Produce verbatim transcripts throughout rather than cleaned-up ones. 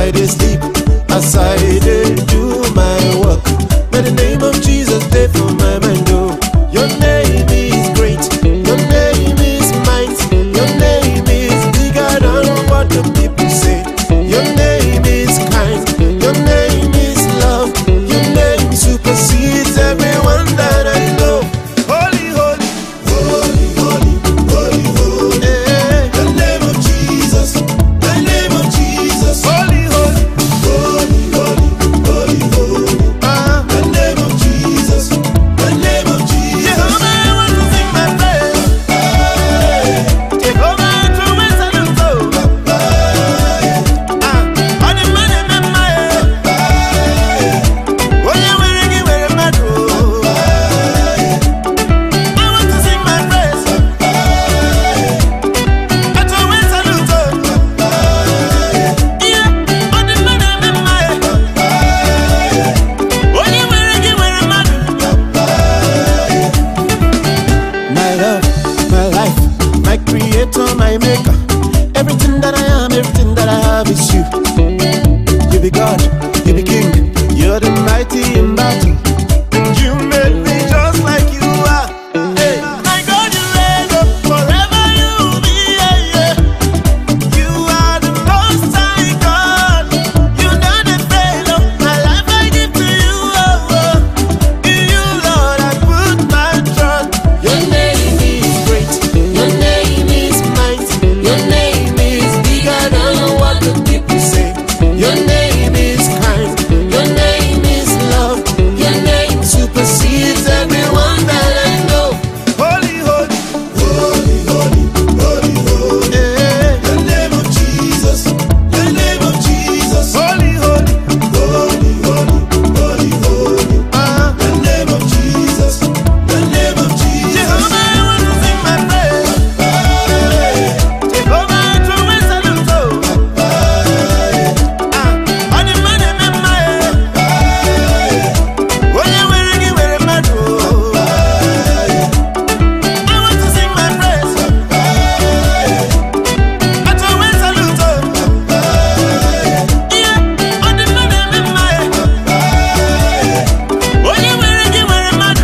I dey sleep, as I dey do my work. May the name of Jesus dey for my mind, oh. Your name is great, your name is mighty, your name is bigger than what the people say. Your name is kind, your name is love, your name supersedes everyone that I know. Holy, holy, holy, holy, holy, holy. Yeah. The name of Jesus, the name of Jesus. Holy, holy, holy, holy, holy, holy. Uh, the name of Jesus, the name of Jesus. Jehovah, I want to sing my praise. Jehovah, I throw my salute, oh. Ah, on the money, man, my head. Oh, yeah, we're ready, we're mad, oh. I want to sing my praise. I throw my salute, oh. Yeah, on the money, man, my head. Oh, yeah, we're ready, we're mad. My love, my life, my creator, my maker. Everything that I am, everything that I have is you. You be God, you be King, you're the mighty in battle. And you made me just like you are. Hey, my God, you reign up forever, you will be. Yeah, yeah. You are the most high God. You know the fail of my life, I give to you. Oh, oh. In you, Lord, I put my trust. Your name is great, your name is mighty, your name is bigger than what the people say. Your name is kind, your name is love, your name supersedes everyone that I know. Holy, holy, holy, holy, holy, holy. Yeah. The name of Jesus, the name of Jesus. Holy, holy, holy, holy, holy, holy. Uh, the name of Jesus, the name of Jesus. Jehovah, I want to sing my praise. Jehovah, I throw my salute, oh. Ah, on the money, man, my head. Oh, yeah, we're ready, we're mad, oh. I want to sing my praise. I throw my salute, oh. Yeah, on the money, man, my head. Oh, yeah, we're ready, we're mad.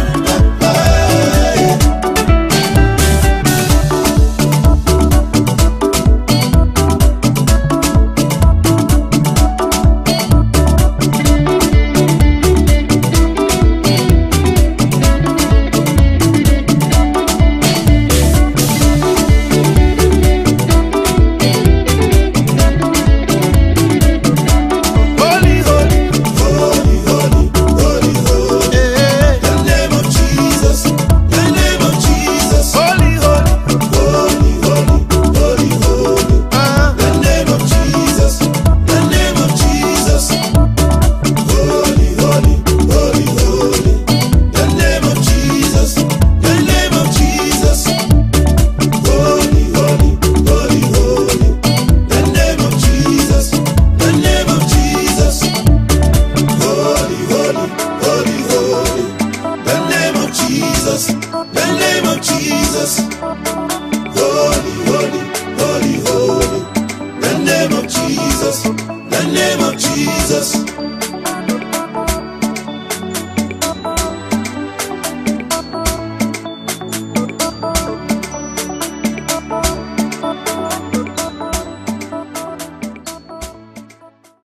Holy, holy, holy, holy, holy, holy. Yeah. The name of Jesus, the name of Jesus. Holy, holy, holy, holy, holy, holy. Uh, the name of Jesus, the name of Jesus. Holy, holy, holy, holy. The name of Jesus, the name of Jesus. Holy, holy, holy, holy. The name of Jesus, the name of Jesus. Holy, holy, holy, holy. The name of Jesus, the name of Jesus. Holy, holy, holy, holy. The name of Jesus, the name of Jesus.